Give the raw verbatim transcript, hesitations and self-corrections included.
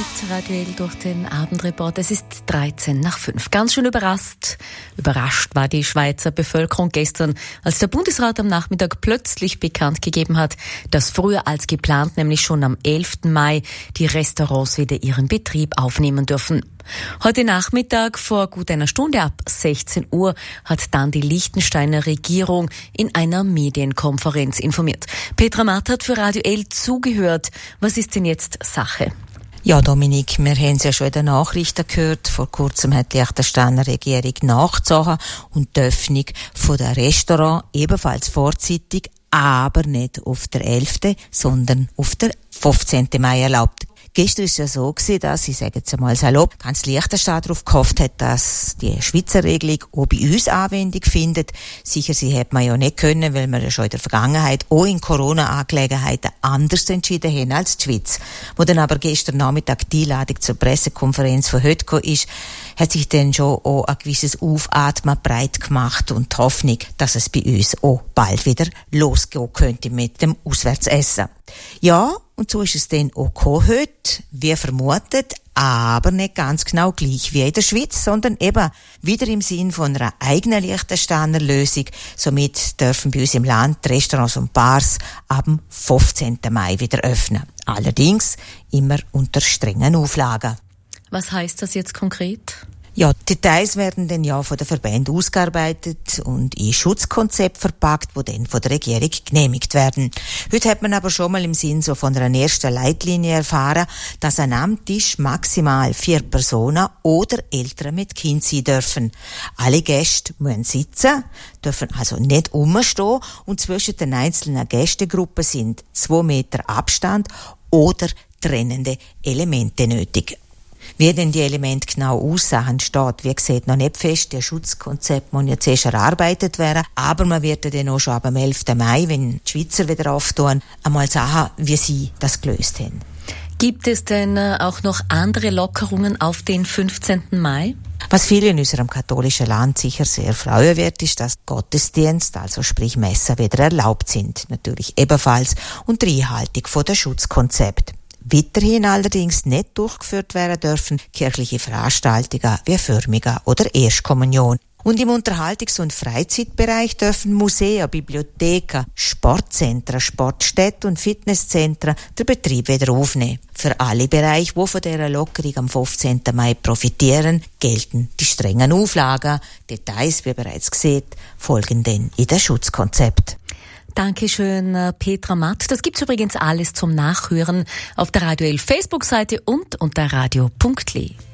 mit Radio L durch den Abendreport. Es ist dreizehn nach fünf. Ganz schön überrascht. Überrascht war die Schweizer Bevölkerung gestern, als der Bundesrat am Nachmittag plötzlich bekannt gegeben hat, dass früher als geplant, nämlich schon am elften Mai, die Restaurants wieder ihren Betrieb aufnehmen dürfen. Heute Nachmittag vor gut einer Stunde ab sechzehn Uhr hat dann die Liechtensteiner Regierung in einer Medienkonferenz informiert. Petra Matt hat für Radio L zugehört. Was ist denn jetzt Sache? Ja, Dominik, wir haben es ja schon in den Nachrichten gehört. Vor kurzem hat die Liechtensteiner Regierung nachgezogen und die Öffnung der Restaurants ebenfalls vorzeitig, aber nicht auf der elften, sondern auf der fünfzehnten Mai erlaubt. Gestern war es ja so gewesen, dass, ich sage jetzt einmal salopp, ganz Liechtenstein darauf gehofft hat, dass die Schweizer Regelung auch bei uns Anwendung findet. Sicher, sie hätte man ja nicht können, weil wir ja schon in der Vergangenheit auch in Corona-Angelegenheiten anders entschieden haben als die Schweiz. Wo dann aber gestern Nachmittag die Einladung zur Pressekonferenz von heute gekommen ist, hat sich dann schon auch ein gewisses Aufatmen breit gemacht und die Hoffnung, dass es bei uns auch bald wieder losgehen könnte mit dem Auswärtsessen. Ja, und so ist es dann auch gekommen heute, wie vermutet, aber nicht ganz genau gleich wie in der Schweiz, sondern eben wieder im Sinn von einer eigenen Liechtensteiner Lösung. Somit dürfen bei uns im Land die Restaurants und Bars ab dem fünfzehnten Mai wieder öffnen. Allerdings immer unter strengen Auflagen. Was heißt das jetzt konkret? Ja, Details werden dann ja von den Verbänden ausgearbeitet und in Schutzkonzept verpackt, wo dann von der Regierung genehmigt werden. Heute hat man aber schon mal im Sinn so von einer ersten Leitlinie erfahren, dass an einem Tisch maximal vier Personen oder Eltern mit Kind sein dürfen. Alle Gäste müssen sitzen, dürfen also nicht rumstehen und zwischen den einzelnen Gästegruppen sind zwei Meter Abstand oder trennende Elemente nötig. Wie denn die Elemente genau aussahen, steht, wie gesagt, noch nicht fest. Der Schutzkonzept muss ja zuerst erarbeitet werden. Aber man wird dann auch schon ab dem elften Mai, wenn die Schweizer wieder auftun, einmal sagen, wie sie das gelöst haben. Gibt es denn auch noch andere Lockerungen auf den fünfzehnten Mai? Was viele in unserem katholischen Land sicher sehr freuen wird, ist, dass Gottesdienst, also sprich Messen, wieder erlaubt sind. Natürlich ebenfalls unter Einhaltung von der Schutzkonzept. Weiterhin allerdings nicht durchgeführt werden dürfen kirchliche Veranstaltungen wie Firmungen oder Erstkommunion. Und im Unterhaltungs- und Freizeitbereich dürfen Museen, Bibliotheken, Sportzentren, Sportstätten und Fitnesszentren den Betrieb wieder aufnehmen. Für alle Bereiche, die von dieser Lockerung am fünfzehnten Mai profitieren, gelten die strengen Auflagen. Details, wie bereits gesehen, folgen dann in das Schutzkonzept. Dankeschön, Petra Matt. Das gibt's übrigens alles zum Nachhören auf der Radio L Facebook-Seite und unter radio punkt l e.